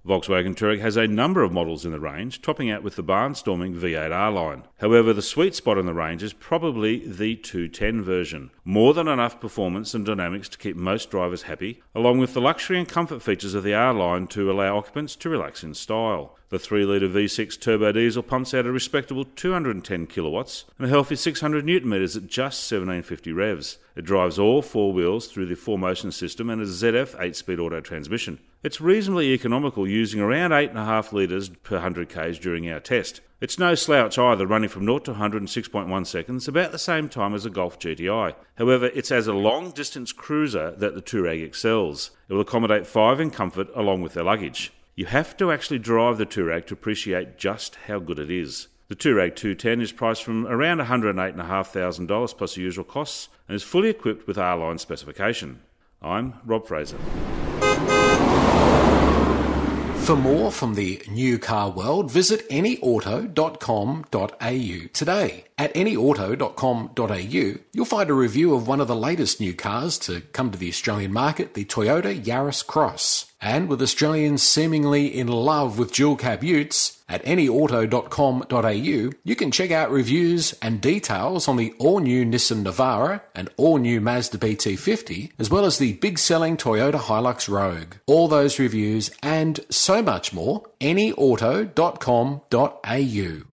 Volkswagen Touareg has a number of models in the range, topping out with the barnstorming V8R line. However, the sweet spot in the range is probably the 210 version. More than enough performance and dynamics to keep most drivers happy, along with the luxury and comfort features of the R line to allow occupants to relax in style. The 3-litre V6 turbo diesel pumps out a respectable 210 kilowatts and a healthy 600 newton metres at just 1750 revs. It drives all four wheels through the 4Motion system and a ZF 8-speed auto transmission. It's reasonably economical, using around 8.5 litres per 100 k's during our test. It's no slouch either, running from 0 to 100 in 6.1 seconds, about the same time as a Golf GTI. However, it's as a long-distance cruiser that the Touareg excels. It will accommodate 5 in comfort along with their luggage. You have to actually drive the Touareg to appreciate just how good it is. The Touareg 210 is priced from around $108,500 plus the usual costs and is fully equipped with R-Line specification. I'm Rob Fraser. For more from the new car world, visit anyauto.com.au today. At anyauto.com.au, you'll find a review of one of the latest new cars to come to the Australian market, the Toyota Yaris Cross. And with Australians seemingly in love with dual cab utes, at anyauto.com.au, you can check out reviews and details on the all-new Nissan Navara and all-new Mazda BT50, as well as the big-selling Toyota Hilux Rogue. All those reviews and so much more, anyauto.com.au.